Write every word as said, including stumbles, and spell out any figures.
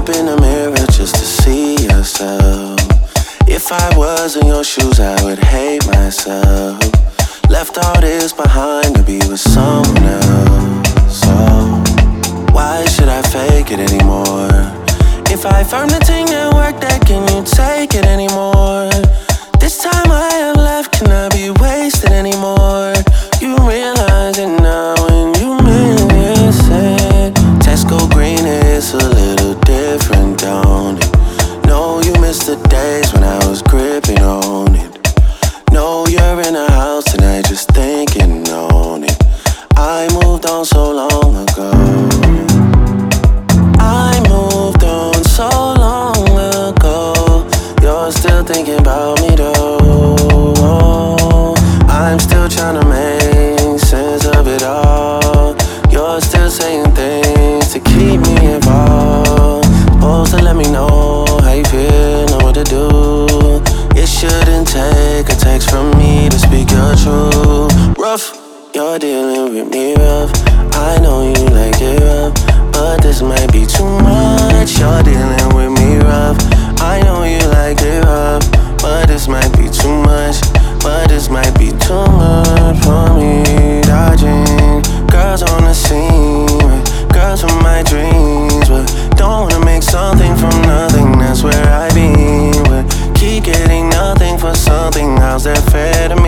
up in the mirror just to see yourself. If I was in your shoes, I would hate myself. Left all this behind to be with someone else. So why should I fake it anymore? If I found the thing that worked, that can you take it anymore? This time I have left, cannot be wasted anymore. You realize it now when you miss it. Tesco green is a little different, don't it? No, you miss the days when I was gripping on it. No, you're in a house tonight just thinking on it. I moved on so long ago. I moved on so long ago. You're still thinking about me though. I'm still trying to make sense of it all. You're still saying things to keep me involved. Supposed to let me know how you feel and what to do. It shouldn't take a text from me to speak your truth. Rough, you're dealing with me rough. I know you like it rough, but this might be too much. You're dealing with me rough. I know you like it rough, but this might be too much. But this might be too much for me. Dodging girls on the scene, girls from my dreams, but don't wanna make something from nothing. That's where I been. But keep getting nothing for something. How's that fair to me?